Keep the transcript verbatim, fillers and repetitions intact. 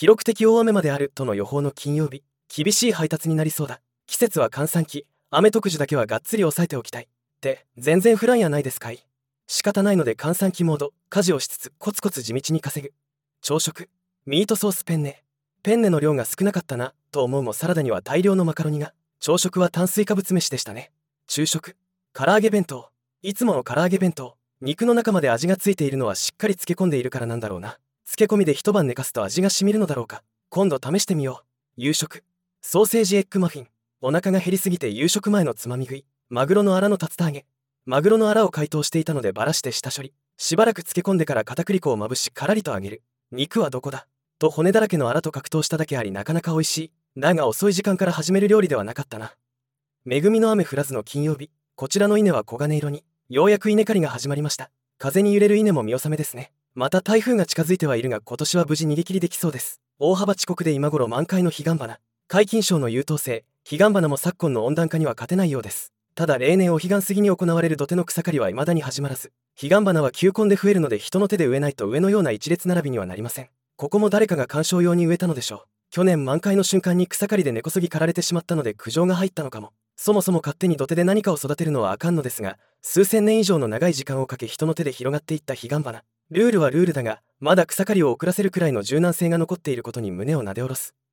記録的大雨まであるとの予報の金曜日、厳しい配達になりそうだ。季節は閑散期、雨特需だけはがっつり抑えておきたい。って全然フランやないですかい。仕方ないので閑散期モード、家事をしつつコツコツ地道に稼ぐ。朝食、ミートソースペンネ。ペンネの量が少なかったなと思うもサラダには大量のマカロニが。朝食は炭水化物飯でしたね。昼食、唐揚げ弁当。いつもの唐揚げ弁当。肉の中まで味がついているのはしっかり漬け込んでいるからなんだろうな。漬け込みで一晩寝かすと味がしみるのだろうか。今度試してみよう。夕食、ソーセージエッグマフィン。お腹が減りすぎて夕食前のつまみ食い。マグロのアラの竜田揚げ。マグロのアラを解凍していたのでバラして下処理。しばらく漬け込んでから片栗粉をまぶしカラリと揚げる。肉はどこだと骨だらけのアラと格闘しただけありなかなか美味しい。だが遅い時間から始める料理ではなかったな。恵みの雨降らずの金曜日、こちらの稲は黄金色に。ようやく稲刈りが始まりました。風に揺れる稲も見納めですね。また台風が近づいてはいるが今年は無事逃げ切りできそうです。大幅遅刻で今頃満開の彼岸花。皆勤賞の優等生、彼岸花も昨今の温暖化には勝てないようです。ただ例年お彼岸過ぎに行われる土手の草刈りは未だに始まらず、彼岸花は球根で増えるので人の手で植えないと上のような一列並びにはなりません。ここも誰かが観賞用に植えたのでしょう。去年満開の瞬間に草刈りで根こそぎ刈られてしまったので苦情が入ったのかも。そもそも勝手に土手で何かを育てるのはあかんのですが、数千年以上の長い時間をかけ人の手で広がっていった彼岸花。ルールはルールだが、まだ草刈りを遅らせるくらいの柔軟性が残っていることに胸をなで下ろす。